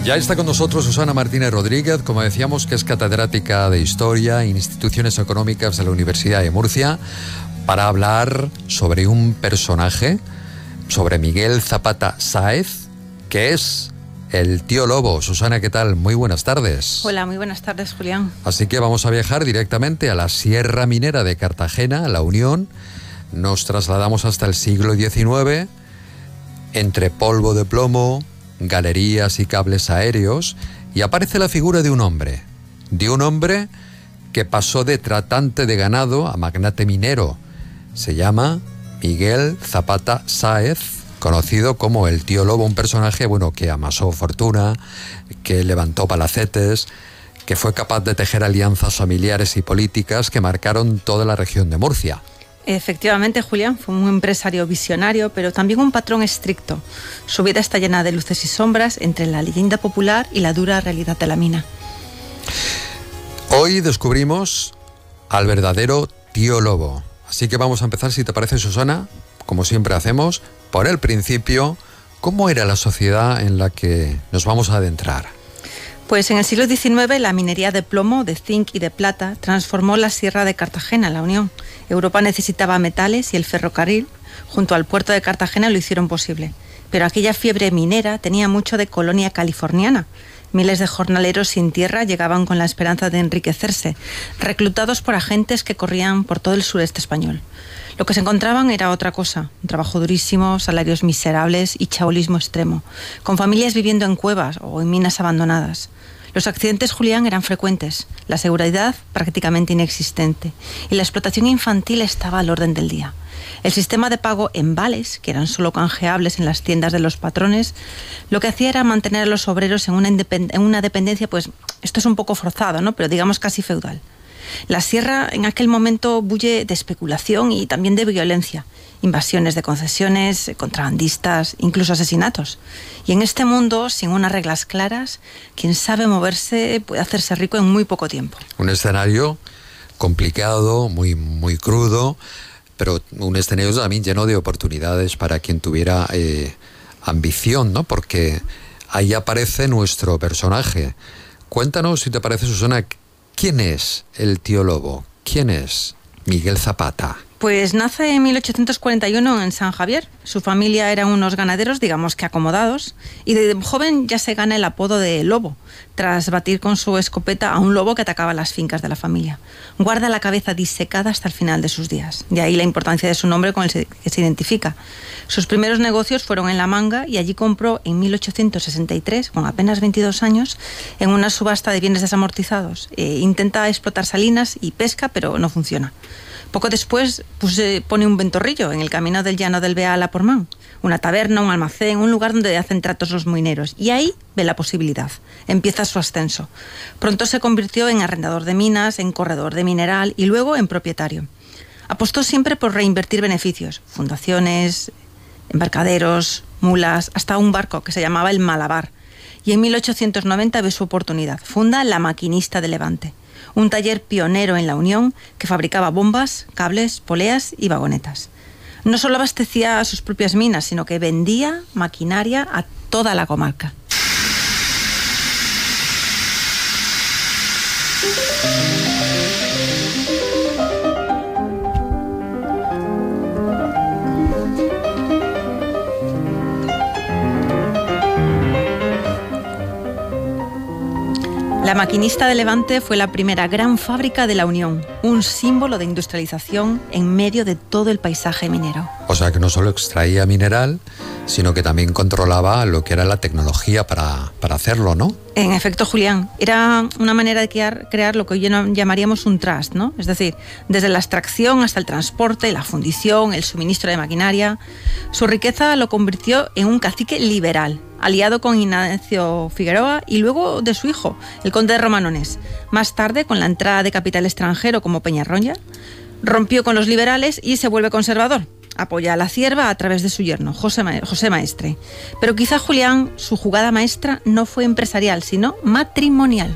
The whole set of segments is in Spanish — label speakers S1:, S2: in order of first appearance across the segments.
S1: Ya está con nosotros Susana Martínez Rodríguez, como decíamos, que es catedrática de Historia e Instituciones Económicas de la Universidad de Murcia, para hablar sobre un personaje, sobre Miguel Zapata Sáez, que es el tío Lobo. Susana, ¿qué tal? Muy buenas tardes.
S2: Hola, muy buenas tardes, Julián.
S1: Así que vamos a viajar directamente a la Sierra Minera de Cartagena, La Unión. Nos trasladamos hasta el siglo XIX, entre polvo de plomo, galerías y cables aéreos, y aparece la figura de un hombre que pasó de tratante de ganado a magnate minero. Se llama Miguel Zapata Sáez, conocido como el tío Lobo, un personaje, que amasó fortuna, que levantó palacetes, que fue capaz de tejer alianzas familiares y políticas que marcaron toda la región de Murcia.
S2: Efectivamente, Julián, fue un empresario visionario, pero también un patrón estricto. Su vida está llena de luces y sombras entre la leyenda popular y la dura realidad de la mina.
S1: Hoy descubrimos al verdadero tío Lobo. Así que vamos a empezar, si te parece, Susana, como siempre hacemos, por el principio. ¿Cómo era la sociedad en la que nos vamos a adentrar?
S2: Pues en el siglo XIX la minería de plomo, de zinc y de plata transformó la Sierra de Cartagena, La Unión. Europa necesitaba metales y el ferrocarril, junto al puerto de Cartagena, lo hicieron posible. Pero aquella fiebre minera tenía mucho de colonia californiana. Miles de jornaleros sin tierra llegaban con la esperanza de enriquecerse, reclutados por agentes que corrían por todo el sureste español. Lo que se encontraban era otra cosa: un trabajo durísimo, salarios miserables y chabolismo extremo, con familias viviendo en cuevas o en minas abandonadas. Los accidentes, Julián, eran frecuentes, la seguridad prácticamente inexistente y la explotación infantil estaba al orden del día. El sistema de pago en vales, que eran solo canjeables en las tiendas de los patrones, lo que hacía era mantener a los obreros en una dependencia, pues esto es un poco forzado, ¿no?, pero digamos casi feudal. La sierra en aquel momento bulle de especulación y también de violencia, invasiones de concesiones, contrabandistas, incluso asesinatos. Y en este mundo, sin unas reglas claras, quien sabe moverse puede hacerse rico en muy poco tiempo.
S1: Un escenario complicado, muy crudo, pero un escenario también lleno de oportunidades para quien tuviera ambición, ¿no? Porque ahí aparece nuestro personaje. Cuéntanos, si te parece, Susana, ¿quién es el tío Lobo? ¿Quién es Miguel Zapata?
S2: Pues nace en 1841 en San Javier. Su familia eran unos ganaderos, digamos que acomodados, y de joven ya se gana el apodo de Lobo, tras batir con su escopeta a un lobo que atacaba las fincas de la familia. Guarda la cabeza disecada hasta el final de sus días. De ahí la importancia de su nombre con el que se identifica. Sus primeros negocios fueron en La Manga, y allí compró en 1863, con apenas 22 años, en una subasta de bienes desamortizados. Intenta explotar salinas y pesca, pero no funciona. Poco después pone un ventorrillo en el camino del llano del Beal a Portmán, una taberna, un almacén, un lugar donde hacen tratos los mineros, y ahí ve la posibilidad. Empieza su ascenso. Pronto se convirtió en arrendador de minas, en corredor de mineral y luego en propietario. Apostó siempre por reinvertir beneficios: fundaciones, embarcaderos, mulas, hasta un barco que se llamaba el Malabar. Y en 1890 ve su oportunidad. Funda La Maquinista de Levante, un taller pionero en La Unión que fabricaba bombas, cables, poleas y vagonetas. No solo abastecía a sus propias minas, sino que vendía maquinaria a toda la comarca. La Maquinista de Levante fue la primera gran fábrica de La Unión, un símbolo de industrialización en medio de todo el paisaje minero.
S1: O sea, que no solo extraía mineral, sino que también controlaba lo que era la tecnología para hacerlo, ¿no?
S2: En efecto, Julián, era una manera de crear lo que hoy llamaríamos un trust, ¿no? Es decir, desde la extracción hasta el transporte, la fundición, el suministro de maquinaria. Su riqueza lo convirtió en un cacique liberal, aliado con Ignacio Figueroa y luego de su hijo, el conde de Romanones. Más tarde, con la entrada de capital extranjero como Peñarroya, rompió con los liberales y se vuelve conservador. Apoya a la cierva a través de su yerno, José Maestre. Pero quizá, Julián, su jugada maestra no fue empresarial, sino matrimonial.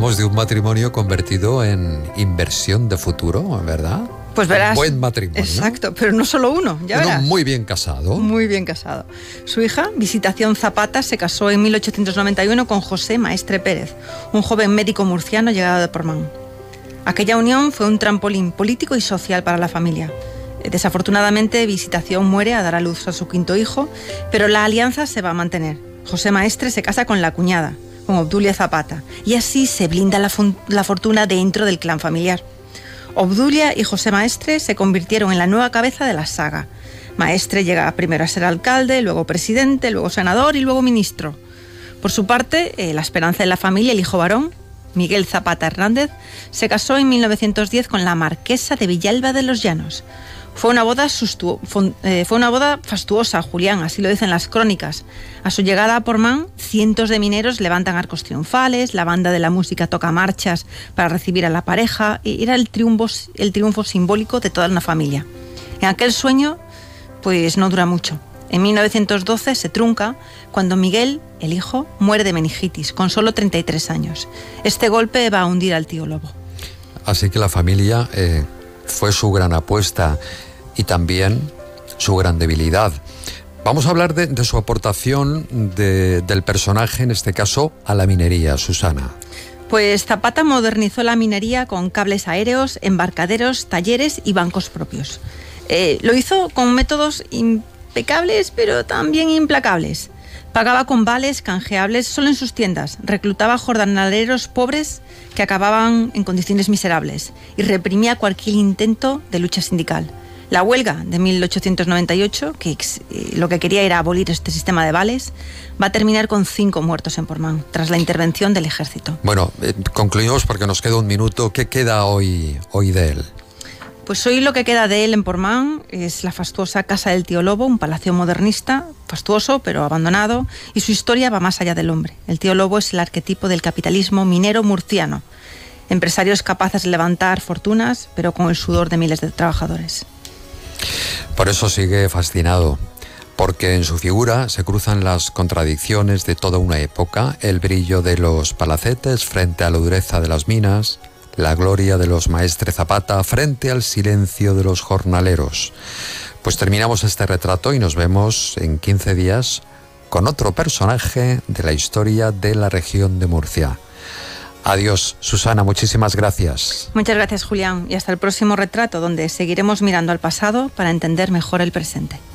S1: Hablamos de un matrimonio convertido en inversión de futuro, ¿verdad?
S2: Pues verás.
S1: Un buen matrimonio.
S2: Exacto, pero no solo uno, ya verás.
S1: Muy bien casado.
S2: Muy bien casado. Su hija, Visitación Zapata, se casó en 1891 con José Maestre Pérez, un joven médico murciano llegado de Portmán. Aquella unión fue un trampolín político y social para la familia. Desafortunadamente, Visitación muere a dar a luz a su quinto hijo, pero la alianza se va a mantener. José Maestre se casa con la cuñada, con Obdulia Zapata, y así se blinda la fortuna dentro del clan familiar. Obdulia y José Maestre se convirtieron en la nueva cabeza de la saga. Maestre llega primero a ser alcalde, luego presidente, luego senador y luego ministro. Por su parte, la esperanza de la familia, el hijo varón, Miguel Zapata Hernández, se casó en 1910 con la marquesa de Villalba de los Llanos. Fue una boda fastuosa, Julián, así lo dicen las crónicas. A su llegada a Portmán, cientos de mineros levantan arcos triunfales, la banda de la música toca marchas para recibir a la pareja, y era el triunfo simbólico de toda una familia. En aquel sueño, pues no dura mucho. En 1912 se trunca cuando Miguel, el hijo, muere de meningitis, con solo 33 años. Este golpe va a hundir al tío Lobo.
S1: Así que la familia fue su gran apuesta y también su gran debilidad. Vamos a hablar de su aportación del personaje, en este caso, a la minería, Susana.
S2: Pues Zapata modernizó la minería con cables aéreos, embarcaderos, talleres y bancos propios. Lo hizo con métodos impecables, pero también implacables. Pagaba con vales canjeables solo en sus tiendas, reclutaba jornaleros pobres que acababan en condiciones miserables y reprimía cualquier intento de lucha sindical. La huelga de 1898, que lo que quería era abolir este sistema de vales, va a terminar con 5 muertos en Portmán, tras la intervención del ejército.
S1: Bueno, concluimos porque nos queda un minuto. ¿Qué queda hoy de él?
S2: Pues hoy lo que queda de él en Portmán es la fastuosa Casa del Tío Lobo, un palacio modernista, fastuoso pero abandonado, y su historia va más allá del hombre. El Tío Lobo es el arquetipo del capitalismo minero murciano. Empresarios capaces de levantar fortunas, pero con el sudor de miles de trabajadores.
S1: Por eso sigue fascinado, porque en su figura se cruzan las contradicciones de toda una época, el brillo de los palacetes frente a la dureza de las minas, la gloria de los Maestre Zapata frente al silencio de los jornaleros. Pues terminamos este retrato y nos vemos en 15 días con otro personaje de la historia de la región de Murcia. Adiós, Susana, muchísimas gracias.
S2: Muchas gracias, Julián, y hasta el próximo retrato, donde seguiremos mirando al pasado para entender mejor el presente.